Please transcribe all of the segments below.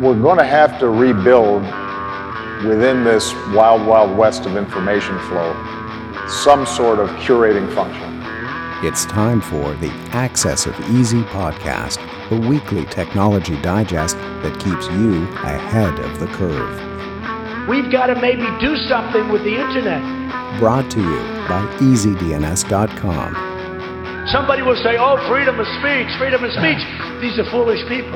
we're going to have to rebuild within this wild, wild west of information flow some sort of curating function. It's time for the Access of Easy podcast, the weekly technology digest that keeps you ahead of the curve. We've got to maybe do something with the internet. Brought to you by EasyDNS.com. Somebody will say, oh, freedom of speech, freedom of speech. These are foolish people.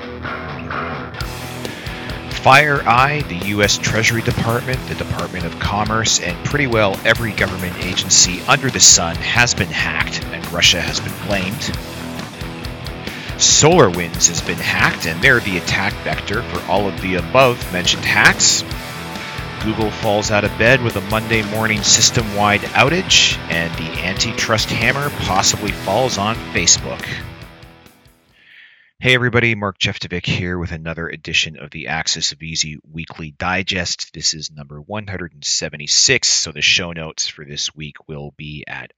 FireEye, the U.S. Treasury Department, the Department of Commerce, and pretty well every government agency under the sun has been hacked, and Russia has been blamed. SolarWinds has been hacked, and they're the attack vector for all of the above-mentioned hacks. Google falls out of bed with a Monday morning system-wide outage, and the antitrust hammer possibly falls on Facebook. Hey everybody, Mark Jeftovic here with another edition of the Access of Easy Weekly Digest. This is number 176, so the show notes for this week will be at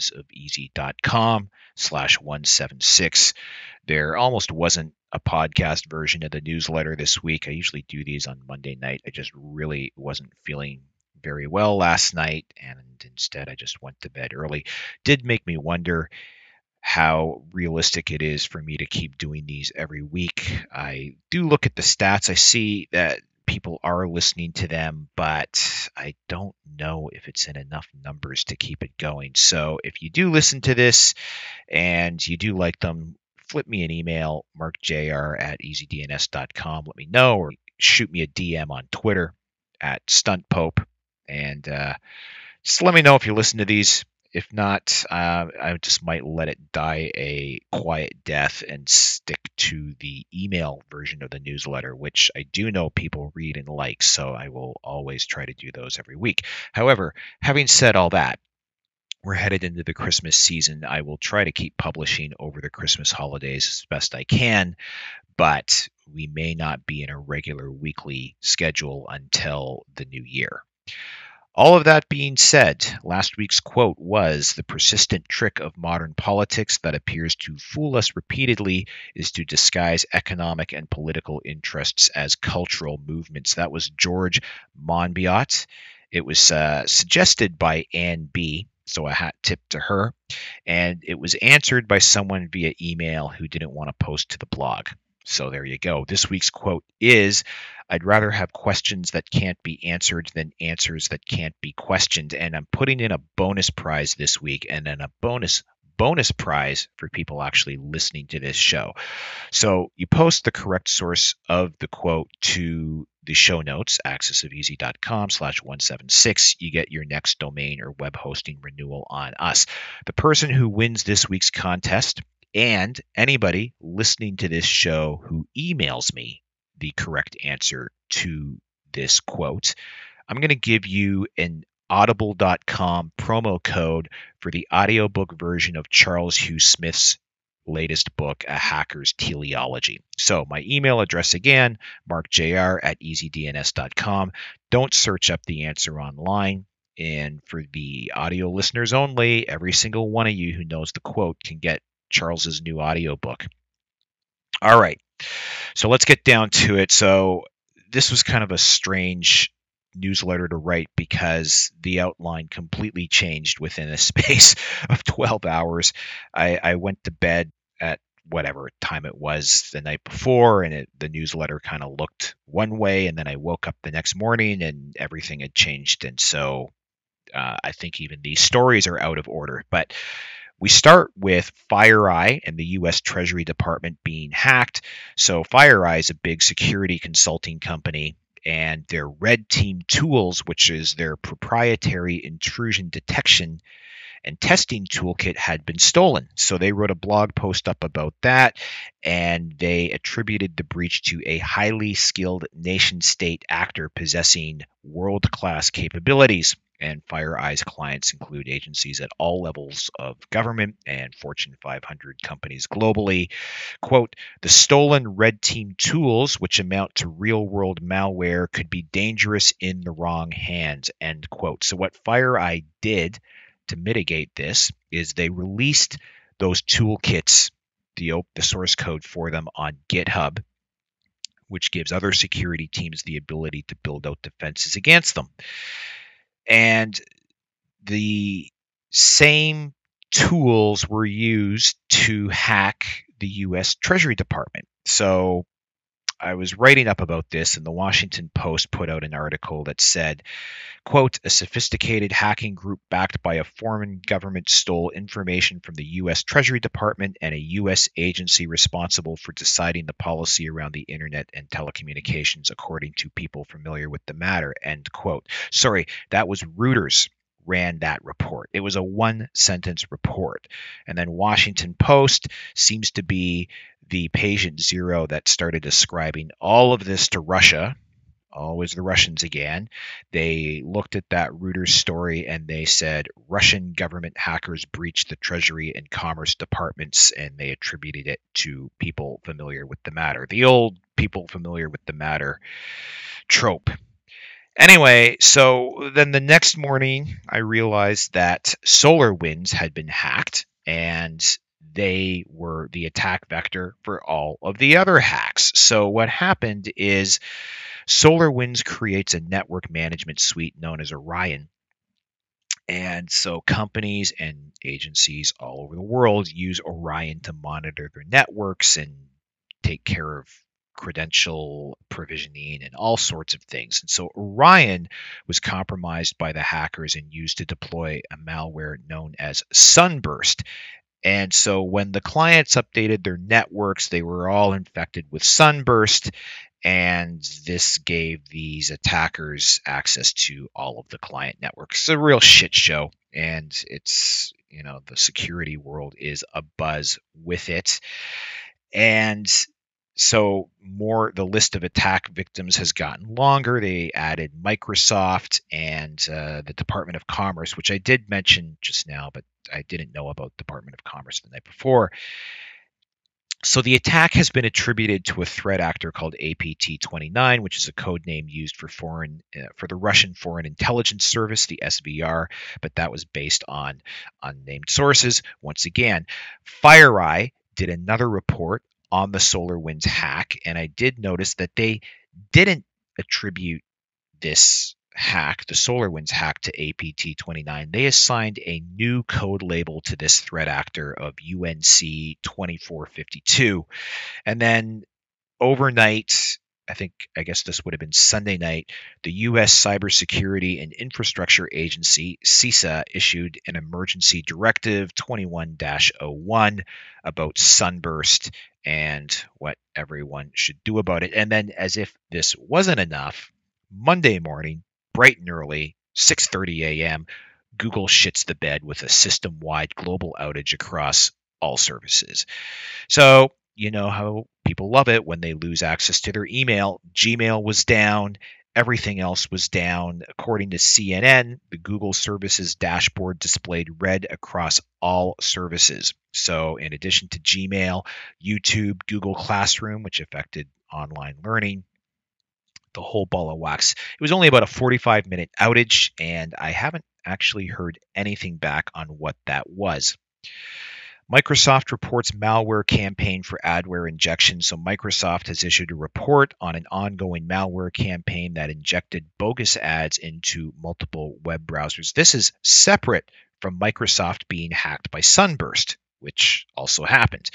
accessofeasy.com/176. There almost wasn't a podcast version of the newsletter this week. I usually do these on Monday night. I just really wasn't feeling very well last night, and instead I just went to bed early. Did make me wonder how realistic it is for me to keep doing these every week. I do look at the stats. I see that people are listening to them, but I don't know if it's in enough numbers to keep it going. So if you do listen to this and you do like them, flip me an email, markjr@easydns.com. Let me know, or shoot me a DM on Twitter @StuntPope. And just let me know if you listen to these. If not, I just might let it die a quiet death and stick to the email version of the newsletter, which I do know people read and like, so I will always try to do those every week. However, having said all that, we're headed into the Christmas season. I will try to keep publishing over the Christmas holidays as best I can, but we may not be in a regular weekly schedule until the new year. All of that being said, last week's quote was, "The persistent trick of modern politics that appears to fool us repeatedly is to disguise economic and political interests as cultural movements." That was George Monbiot. It was suggested by Ann B., so a hat tip to her, and it was answered by someone via email who didn't want to post to the blog. So there you go. This week's quote is, "I'd rather have questions that can't be answered than answers that can't be questioned." And I'm putting in a bonus prize this week, and then a bonus prize for people actually listening to this show. So you post the correct source of the quote to the show notes, accessofeasy.com/176. You get your next domain or web hosting renewal on us. The person who wins this week's contest, and anybody listening to this show who emails me the correct answer to this quote, I'm going to give you an audible.com promo code for the audiobook version of Charles Hugh Smith's latest book, A Hacker's Teleology. So my email address again, markjr@easydns.com. Don't search up the answer online. And for the audio listeners only, every single one of you who knows the quote can get Charles's new audiobook. All right, so let's get down to it. So this was kind of a strange newsletter to write because the outline completely changed within a space of 12 hours. I went to bed at whatever time it was the night before, and the newsletter kind of looked one way, and then I woke up the next morning and everything had changed. And so I think even these stories are out of order. But we start with FireEye and the U.S. Treasury Department being hacked. So FireEye is a big security consulting company, and their Red Team tools, which is their proprietary intrusion detection and testing toolkit, had been stolen. So they wrote a blog post up about that, and they attributed the breach to a highly skilled nation-state actor possessing world-class capabilities. And FireEye's clients include agencies at all levels of government and Fortune 500 companies globally. Quote, "The stolen Red Team tools, which amount to real-world malware, could be dangerous in the wrong hands," end quote. So what FireEye did to mitigate this is they released those toolkits, the source code for them on GitHub which gives other security teams the ability to build out defenses against them. And the same tools were used to hack the U.S. Treasury Department. So I was writing up about this, and the Washington Post put out an article that said, quote, a sophisticated hacking group backed by a foreign government stole information from the U.S. Treasury Department and a U.S. agency responsible for deciding the policy around the internet and telecommunications, according to people familiar with the matter, end quote. Sorry, that was Reuters ran that report. It was a one-sentence report. And then Washington Post seems to be the patient zero that started describing all of this to Russia. Always the Russians again. They looked at that Reuters story and they said Russian government hackers breached the Treasury and Commerce departments, and they attributed it to people familiar with the matter. The old people familiar with the matter trope. Anyway, so then the next morning I realized that SolarWinds had been hacked, and they were the attack vector for all of the other hacks. So what happened is SolarWinds creates a network management suite known as Orion. And so companies and agencies all over the world use Orion to monitor their networks and take care of credential provisioning and all sorts of things. And so Orion was compromised by the hackers and used to deploy a malware known as Sunburst. And so when the clients updated their networks, they were all infected with Sunburst, and this gave these attackers access to all of the client networks. It's a real shit show, and it's, the security world is abuzz with it. And so the list of attack victims has gotten longer. They added Microsoft and the Department of Commerce, which I did mention just now, but I didn't know about Department of Commerce the night before. So the attack has been attributed to a threat actor called APT29, which is a code name used for the Russian Foreign Intelligence Service, the SVR, but that was based on unnamed sources. Once again, FireEye did another report on the SolarWinds hack, and I did notice that they didn't attribute this hack, the SolarWinds hack, to APT29. They assigned a new code label to this threat actor of UNC 2452. And then overnight, I guess this would have been Sunday night, the U.S. Cybersecurity and Infrastructure Agency, CISA, issued an emergency directive 21-01 about Sunburst and what everyone should do about it. And then, as if this wasn't enough, Monday morning, bright and early, 6:30 a.m., Google shits the bed with a system-wide global outage across all services. So you know how people love it when they lose access to their email. Gmail was down. Everything else was down. According to CNN, the Google services dashboard displayed red across all services. So in addition to Gmail, YouTube, Google Classroom, which affected online learning, the whole ball of wax. It was only about a 45-minute outage, and I haven't actually heard anything back on what that was. Microsoft reports malware campaign for adware injection. So Microsoft has issued a report on an ongoing malware campaign that injected bogus ads into multiple web browsers. This is separate from Microsoft being hacked by Sunburst, which also happened.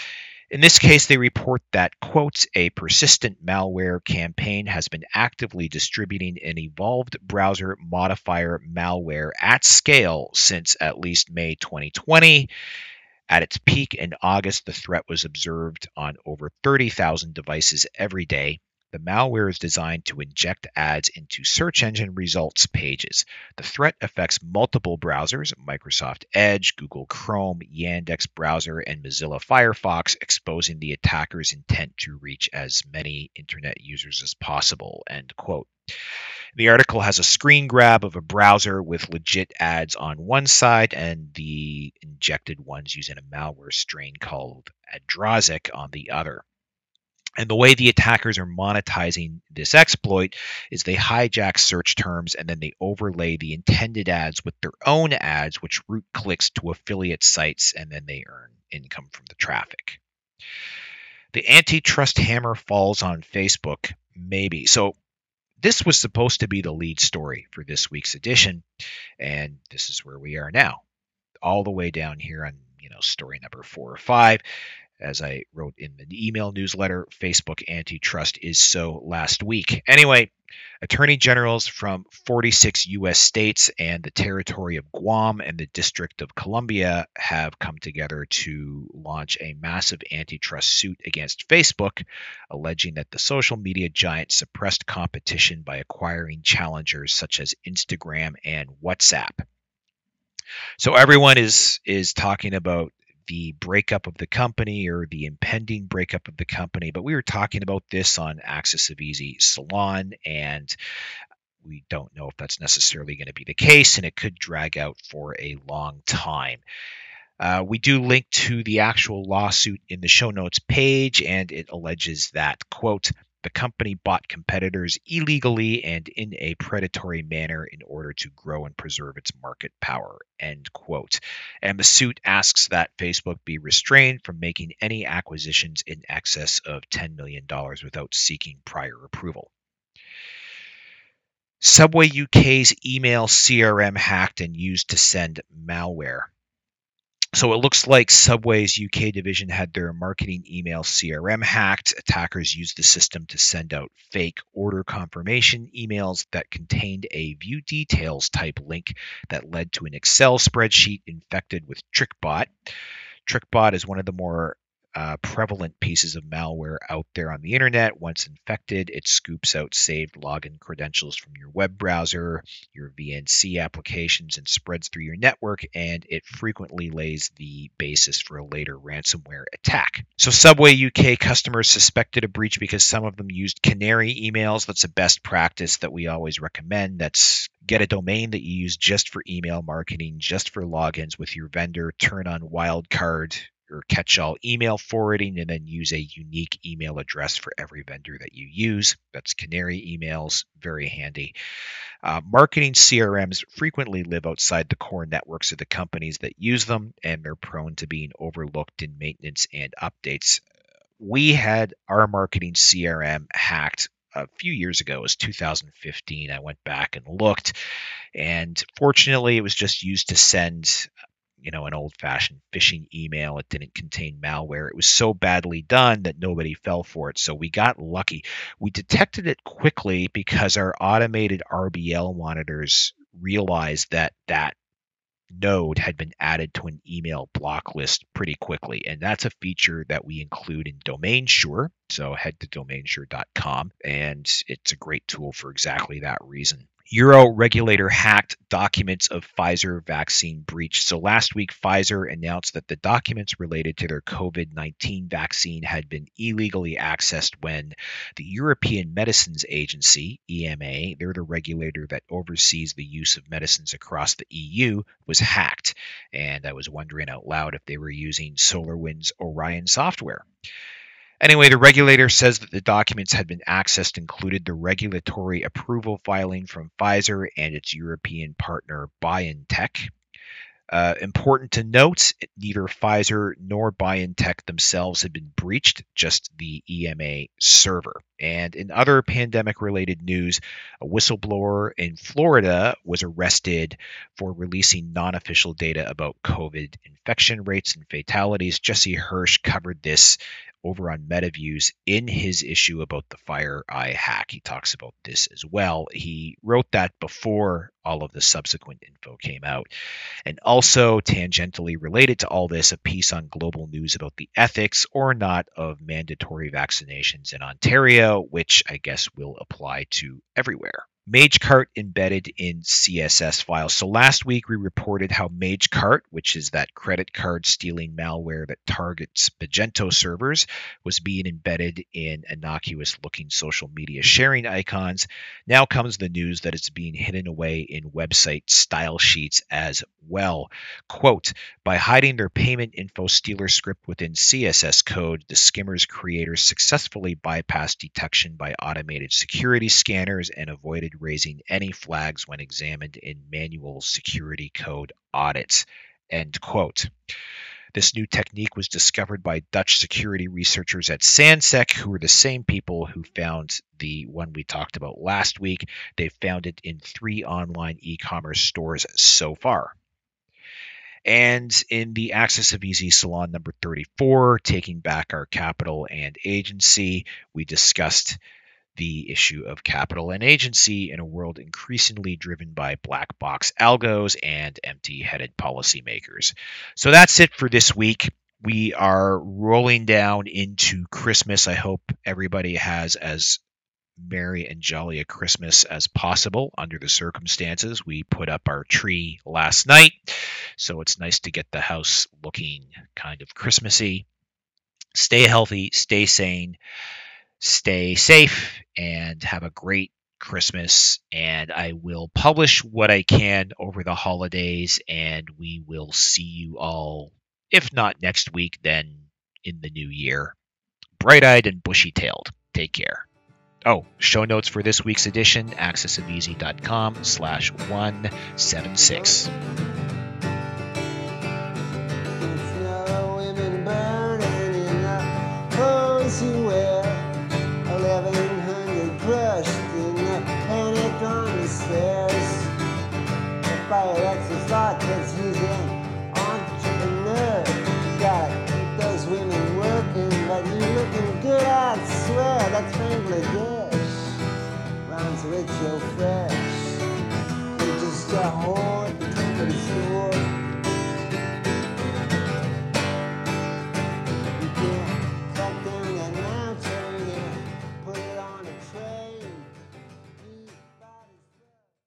In this case, they report that, quote, a persistent malware campaign has been actively distributing an evolved browser modifier malware at scale since at least May 2020. At its peak in August, the threat was observed on over 30,000 devices every day. The malware is designed to inject ads into search engine results pages. The threat affects multiple browsers: Microsoft Edge, Google Chrome, Yandex browser, and Mozilla Firefox, exposing the attacker's intent to reach as many internet users as possible, end quote. The article has a screen grab of a browser with legit ads on one side and the injected ones using a malware strain called Adrazik on the other. And the way the attackers are monetizing this exploit is they hijack search terms and then they overlay the intended ads with their own ads, which route clicks to affiliate sites, and then they earn income from the traffic. The antitrust hammer falls on Facebook, maybe. So this was supposed to be the lead story for this week's edition, and this is where we are now, all the way down here on story number 4 or 5. As I wrote in the email newsletter, Facebook antitrust is so last week. Anyway, attorney generals from 46 U.S. states and the territory of Guam and the District of Columbia have come together to launch a massive antitrust suit against Facebook, alleging that the social media giant suppressed competition by acquiring challengers such as Instagram and WhatsApp. So everyone is talking about the breakup of the company or the impending breakup of the company, but we were talking about this on Axis of Easy Salon, and we don't know if that's necessarily going to be the case, and it could drag out for a long time. We do link to the actual lawsuit in the show notes page, and it alleges that, quote, the company bought competitors illegally and in a predatory manner in order to grow and preserve its market power, end quote. And the suit asks that Facebook be restrained from making any acquisitions in excess of $10 million without seeking prior approval. Subway UK's email CRM hacked and used to send malware. So it looks like Subway's UK division had their marketing email CRM hacked. Attackers used the system to send out fake order confirmation emails that contained a view details type link that led to an Excel spreadsheet infected with TrickBot. TrickBot is one of the more prevalent pieces of malware out there on the internet. Once infected, it scoops out saved login credentials from your web browser, your VNC applications, and spreads through your network, and it frequently lays the basis for a later ransomware attack. So Subway UK customers suspected a breach because some of them used canary emails. That's a best practice that we always recommend. That's get a domain that you use just for email marketing, just for logins with your vendor, turn on wildcard or catch-all email forwarding, and then use a unique email address for every vendor that you use. That's canary emails, very handy. Marketing CRMs frequently live outside the core networks of the companies that use them, and they're prone to being overlooked in maintenance and updates. We had our marketing CRM hacked a few years ago. It was 2015. I went back and looked, and fortunately, it was just used to send an old-fashioned phishing email. It didn't contain malware. It was so badly done that nobody fell for it. So we got lucky. We detected it quickly because our automated RBL monitors realized that node had been added to an email block list pretty quickly. And that's a feature that we include in DomainSure. So head to domainsure.com, and it's a great tool for exactly that reason. Euro regulator hacked documents of Pfizer vaccine breach. So last week, Pfizer announced that the documents related to their COVID-19 vaccine had been illegally accessed when the European Medicines Agency, EMA, they're the regulator that oversees the use of medicines across the EU, was hacked. And I was wondering out loud if they were using SolarWinds Orion software. Anyway, the regulator says that the documents had been accessed included the regulatory approval filing from Pfizer and its European partner BioNTech. Important to note, neither Pfizer nor BioNTech themselves had been breached, just the EMA server. And in other pandemic-related news, a whistleblower in Florida was arrested for releasing non-official data about COVID infection rates and fatalities. Jesse Hirsch covered this over on MetaViews in his issue about the FireEye hack. He talks about this as well. He wrote that before all of the subsequent info came out. And also, tangentially related to all this, a piece on Global News about the ethics or not of mandatory vaccinations in Ontario, which I guess will apply to everywhere. MageCart embedded in CSS files. So last week we reported how MageCart, which is that credit card stealing malware that targets Magento servers, was being embedded in innocuous looking social media sharing icons. Now comes the news that it's being hidden away in website style sheets as well. Quote, by hiding their payment info stealer script within CSS code, the skimmer's creators successfully bypassed detection by automated security scanners and avoided raising any flags when examined in manual security code audits, end quote. This new technique was discovered by Dutch security researchers at Sansec, who are the same people who found the one we talked about last week. They found it in 3 online e-commerce stores so far. And in the Axis of Easy Salon number 34, Taking Back Our Capital and Agency, we discussed the issue of capital and agency in a world increasingly driven by black box algos and empty-headed policymakers. So that's it for this week. We are rolling down into Christmas. I hope everybody has as merry and jolly a Christmas as possible under the circumstances. We put up our tree last night, so it's nice to get the house looking kind of Christmassy. Stay healthy, stay sane, stay safe, and have a great Christmas. And I will publish what I can over the holidays, and we will see you all, if not next week, then in the new year. Bright-eyed and bushy-tailed. Take care. Oh, show notes for this week's edition, axisofeasy.com/176.